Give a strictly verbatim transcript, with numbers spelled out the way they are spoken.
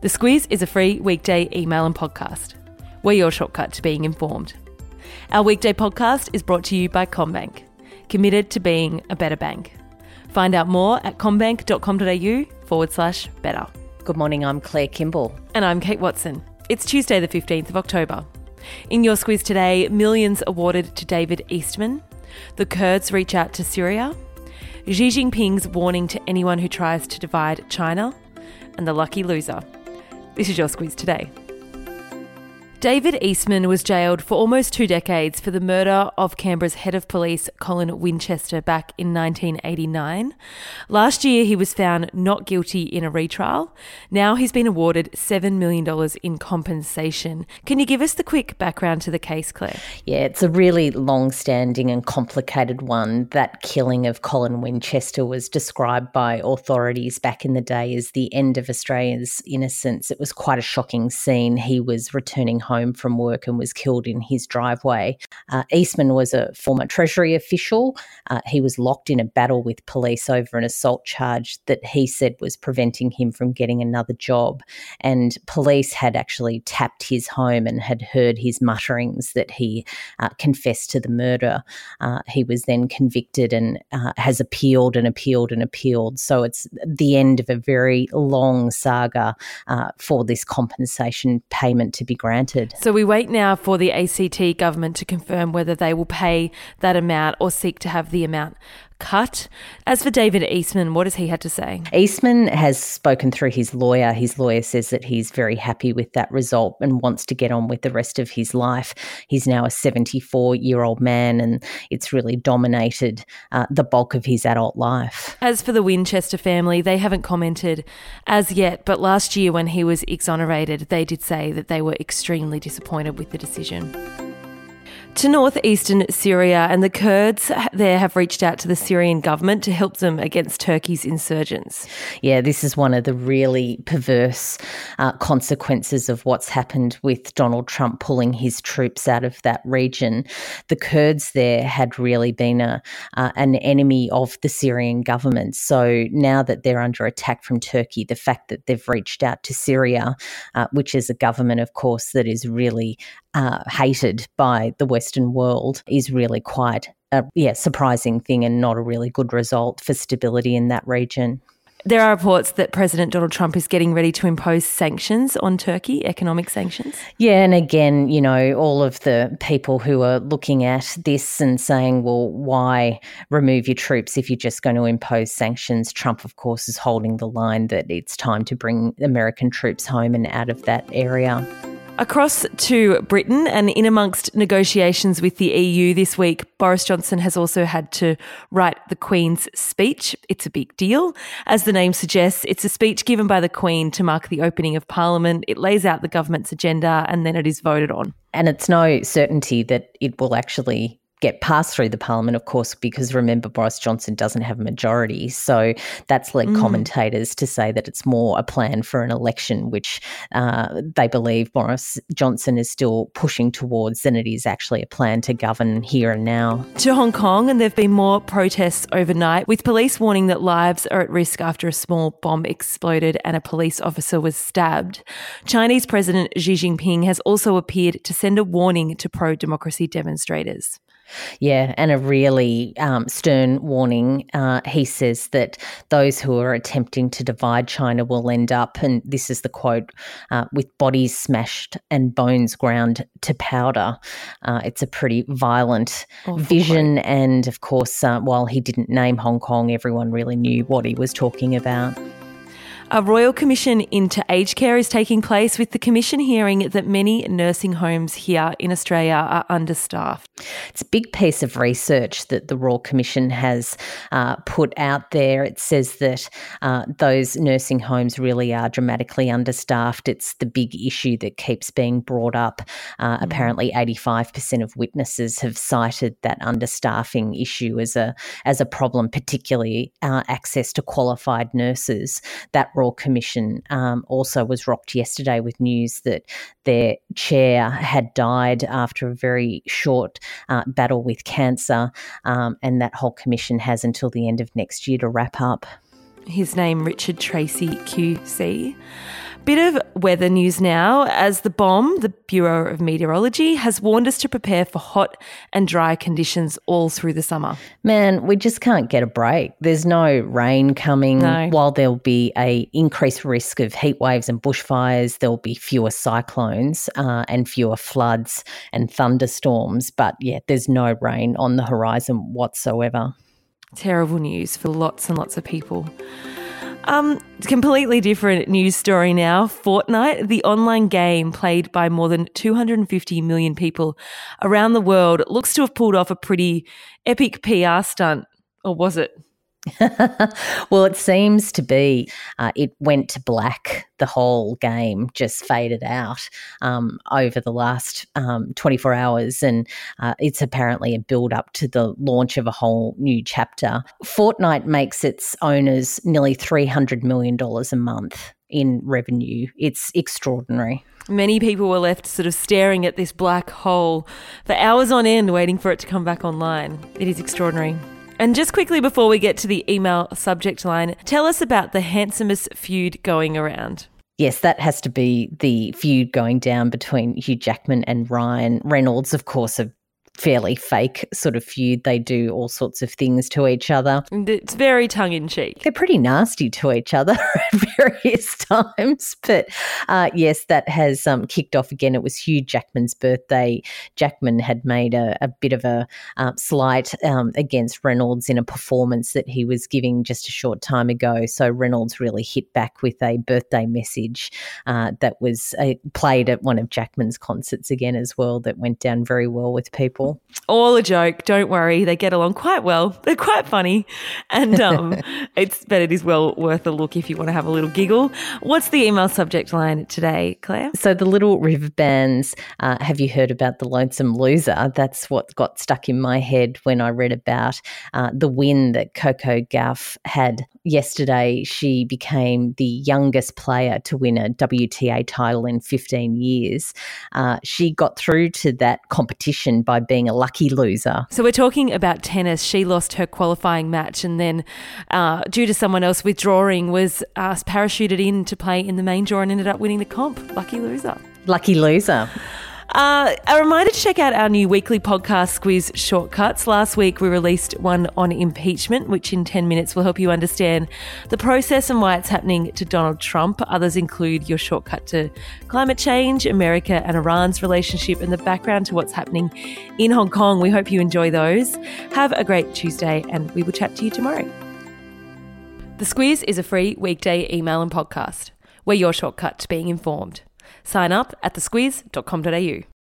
The Squiz is a free weekday email and podcast. We're your shortcut to being informed. Our weekday podcast is brought to you by CommBank, committed to being a better bank. Find out more at commbank.com.au forward slash better. Good morning, I'm Claire Kimball. And I'm Kate Watson. It's Tuesday the fifteenth of October. In your Squiz today, millions awarded to David Eastman. The Kurds reach out to Syria. Xi Jinping's warning to anyone who tries to divide China. And the lucky loser. This is your Squiz today. David Eastman was jailed for almost two decades for the murder of Canberra's head of police, Colin Winchester, back in nineteen eighty-nine. Last year, he was found not guilty in a retrial. Now he's been awarded seven million dollars in compensation. Can you give us the quick background to the case, Claire? Yeah, it's a really long-standing and complicated one. That killing of Colin Winchester was described by authorities back in the day as the end of Australia's innocence. It was quite a shocking scene. He was returning home from work and was killed in his driveway. Uh, Eastman was a former Treasury official. Uh, he was locked in a battle with police over an assault charge that he said was preventing him from getting another job. And police had actually tapped his home and had heard his mutterings that he uh, confessed to the murder. Uh, he was then convicted and uh, has appealed and appealed and appealed. So it's the end of a very long saga uh, for this compensation payment to be granted. So we wait now for the A C T government to confirm whether they will pay that amount or seek to have the amount cut. As for David Eastman, what has he had to say? Eastman has spoken through his lawyer. His lawyer says that he's very happy with that result and wants to get on with the rest of his life. He's now a seventy-four-year-old man and it's really dominated uh, the bulk of his adult life. As for the Winchester family, they haven't commented as yet, but last year when he was exonerated, they did say that they were extremely disappointed with the decision. To northeastern Syria, and the Kurds there have reached out to the Syrian government to help them against Turkey's insurgents. Yeah, this is one of the really perverse uh, consequences of what's happened with Donald Trump pulling his troops out of that region. The Kurds there had really been a, uh, an enemy of the Syrian government. So now that they're under attack from Turkey, the fact that they've reached out to Syria, uh, which is a government, of course, that is really uh, hated by the Western world, is really quite a yeah, surprising thing and not a really good result for stability in that region. There are reports that President Donald Trump is getting ready to impose sanctions on Turkey, economic sanctions. Yeah, and again, you know, all of the people who are looking at this and saying, well, why remove your troops if you're just going to impose sanctions? Trump, of course, is holding the line that it's time to bring American troops home and out of that area. Across to Britain, and in amongst negotiations with the E U this week, Boris Johnson has also had to write the Queen's speech. It's a big deal. As the name suggests, it's a speech given by the Queen to mark the opening of Parliament. It lays out the government's agenda and then it is voted on. And it's no certainty that it will actually get passed through the Parliament, of course, because remember, Boris Johnson doesn't have a majority. So that's led mm. commentators to say that it's more a plan for an election, which uh, they believe Boris Johnson is still pushing towards than it is actually a plan to govern here and now. To Hong Kong, and there have been more protests overnight, with police warning that lives are at risk after a small bomb exploded and a police officer was stabbed. Chinese President Xi Jinping has also appeared to send a warning to pro-democracy demonstrators. Yeah, and a really um, stern warning. Uh, he says that those who are attempting to divide China will end up, and this is the quote, uh, with bodies smashed and bones ground to powder. Uh, it's a pretty violent Awful vision. Quote. And of course, uh, while he didn't name Hong Kong, everyone really knew what he was talking about. A royal commission into aged care is taking place, with the commission hearing that many nursing homes here in Australia are understaffed. It's a big piece of research that the Royal Commission has uh, put out there. It says that uh, those nursing homes really are dramatically understaffed. It's the big issue that keeps being brought up. Uh, mm. Apparently eighty-five percent of witnesses have cited that understaffing issue as a, as a problem, particularly uh, access to qualified nurses. That Royal Commission um, also was rocked yesterday with news that their chair had died after a very short uh, battle with cancer, um, and that whole commission has until the end of next year to wrap up. His name, Richard Tracy Q C. Bit of weather news now, as the B O M, the Bureau of Meteorology, has warned us to prepare for hot and dry conditions all through the summer. Man, we just can't get a break. There's no rain coming. No. While there'll be a increased risk of heat waves and bushfires, there'll be fewer cyclones uh, and fewer floods and thunderstorms. But yeah, there's no rain on the horizon whatsoever. Terrible news for lots and lots of people. Um, completely different news story now. Fortnite, the online game played by more than two hundred fifty million people around the world, looks to have pulled off a pretty epic P R stunt. Or was it? Well, it seems to be. Uh, it went to black. The whole game just faded out um, over the last um, twenty-four hours, and uh, it's apparently a build-up to the launch of a whole new chapter. Fortnite makes its owners nearly three hundred million dollars a month in revenue. It's extraordinary. Many people were left sort of staring at this black hole for hours on end, waiting for it to come back online. It is extraordinary. And just quickly before we get to the email subject line, tell us about the handsomest feud going around. Yes, that has to be the feud going down between Hugh Jackman and Ryan Reynolds, of course, a fairly fake sort of feud. They do all sorts of things to each other. And it's very tongue-in-cheek. They're pretty nasty to each other at various times. But uh, yes, that has um, kicked off again. It was Hugh Jackman's birthday. Jackman had made a, a bit of a uh, slight um, against Reynolds in a performance that he was giving just a short time ago. So Reynolds really hit back with a birthday message uh, that was uh, played at one of Jackman's concerts again as well, that went down very well with people. All a joke. Don't worry. They get along quite well. They're quite funny. And um, it's but it is well worth a look if you want to have a little giggle. What's the email subject line today, Claire? So the Little River Bands, uh, have you heard about the Lonesome Loser? That's what got stuck in my head when I read about uh, the win that Coco Gauff had yesterday. She became the youngest player to win a W T A title in fifteen years. Uh, she got through to that competition by being a lucky loser. So we're talking about tennis. She lost her qualifying match and then uh, due to someone else withdrawing was uh, parachuted in to play in the main draw and ended up winning the comp. Lucky loser. Lucky loser. Uh, a reminder to check out our new weekly podcast, Squiz Shortcuts. Last week we released one on impeachment, which in ten minutes will help you understand the process and why it's happening to Donald Trump. Others include your shortcut to climate change, America and Iran's relationship, and the background to what's happening in Hong Kong. We hope you enjoy those. Have a great Tuesday and we will chat to you tomorrow. The Squiz is a free weekday email and podcast. We're your shortcut to being informed. Sign up at the squiz dot com dot a u.